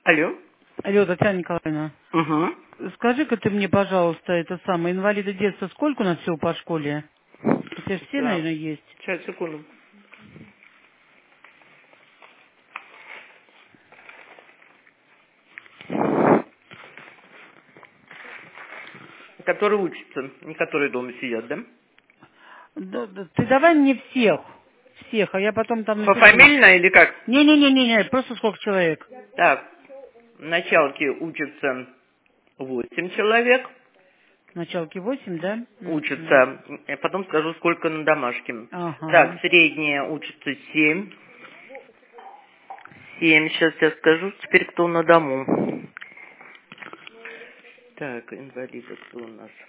Алло. Алло, Татьяна Николаевна, Угу. скажи-ка ты мне, пожалуйста, это самое, инвалиды детства, сколько у нас всего по школе? У тебя же все, Да. наверное, есть. Сейчас, секунду. Которые учатся, не которые дома сидят, да? Ты давай мне всех, а я потом там напишу. Пофамильно или как? Не, просто сколько человек? Так, в началке учатся 8 человек. В началке 8, да? Мгм. Учатся, я потом скажу, сколько на домашнем. Так, Ага. средние учатся 7. 7, сейчас я скажу, теперь кто на дому. Так, инвалиды кто у нас?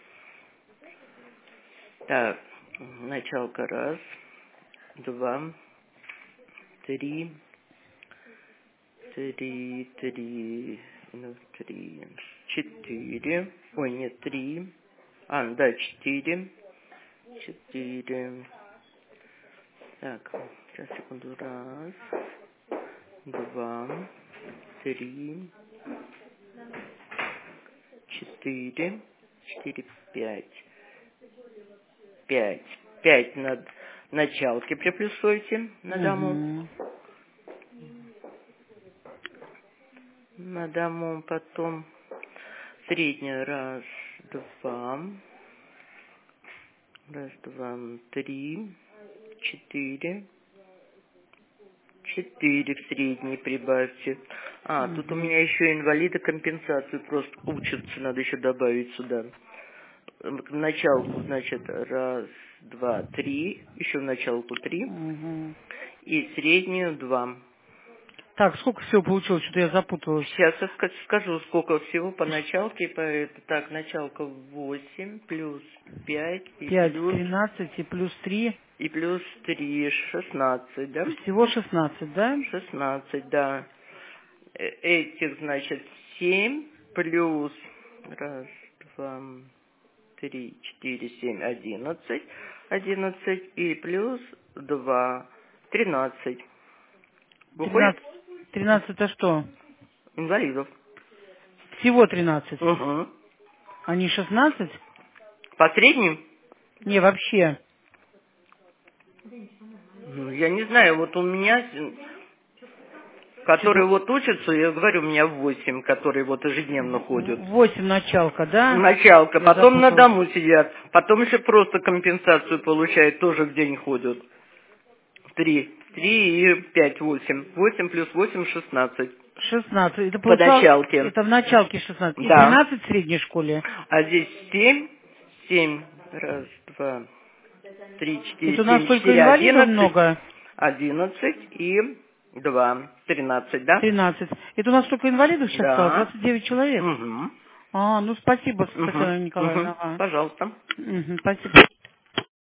Так, началка раз, два, три, четыре. Ой, нет, три. Да, четыре. Четыре. Так, сейчас, секунду. Раз, два, три, четыре. Четыре, пять. Пять. Пять на началке приплюсуйте на дому. Угу. На дому потом средняя. Раз, два. Раз, два, три, четыре. Четыре в средней прибавьте. Тут у Угу. меня еще инвалиды компенсацию просто учатся, надо еще добавить сюда. В началку, значит, раз, два, три. Еще в началку три. Угу. И среднюю два. Так, сколько всего получилось? Что-то я запуталась. Сейчас я скажу, сколько всего по началке. Так, началка 8 плюс 5 и 5, плюс 13 и плюс 3. 3, 16, да? Всего 16, да? 16, да. Этих, значит, 7 плюс раз, два, три, четыре, семь, 11. 11 и плюс 2, 13. Выходит 13. 13 это что? инвалидов. Всего 13. Угу. А не 16? По средним? Не, вообще. Я не знаю, вот у меня, которые Что-то вот учатся, я говорю, у меня 8, которые вот ежедневно ходят. 8 началка, да? Началка, Я потом на запуталась. дому сидят, потом еще просто компенсацию получают, тоже в день ходят. 3 и 5, 8. 8 плюс 8, 16. 16. Это По получал, началке. это в началке 16. И Да. 13 в средней школе. А здесь 7. 7. Раз, два, три, четыре, Это у нас 7, только 4, инвалидов 11. много. 11 и 2. 13, да? 13. Это у нас только инвалидов сейчас стало? Да. 29 человек. Угу. Ну спасибо, Угу. Татьяна Угу. Николаевна. Ага. Пожалуйста. Мгм, спасибо.